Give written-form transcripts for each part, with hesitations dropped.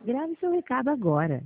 Grave seu recado agora.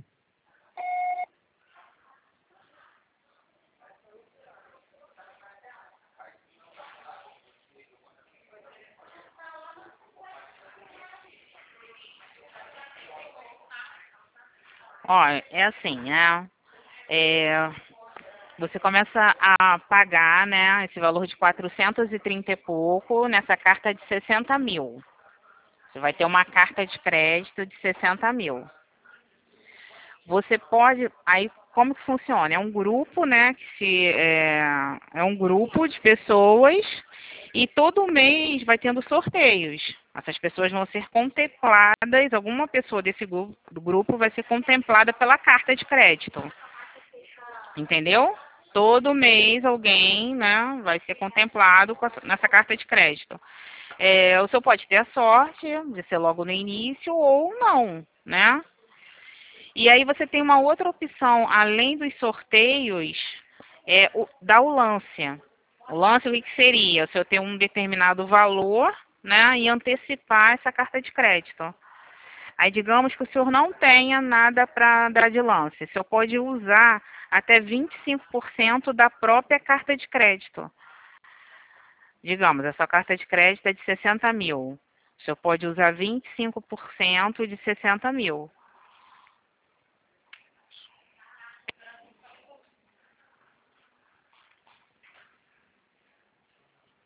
Ó, é assim, né? É, você começa a pagar, né, esse valor de 430 e pouco nessa carta de 60 mil. Você vai ter uma carta de crédito de 60 mil. Você pode, aí como que funciona? É um grupo, né, é um grupo de pessoas e todo mês vai tendo sorteios. Essas pessoas vão ser contempladas, alguma pessoa desse grupo, do grupo vai ser contemplada pela carta de crédito. Entendeu? Todo mês alguém, né, vai ser contemplado nessa carta de crédito. O senhor pode ter a sorte de ser logo no início ou não, né? E aí você tem uma outra opção, além dos sorteios, da o lance. O lance, o que seria? O senhor ter um determinado valor, né, e antecipar essa carta de crédito. Aí digamos que o senhor não tenha nada para dar de lance. O senhor pode usar até 25% da própria carta de crédito. Digamos, a sua carta de crédito é de 60 mil. O senhor pode usar 25% de 60 mil.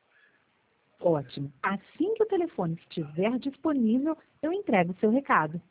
Ótimo. Assim que o telefone estiver disponível, eu entrego o seu recado.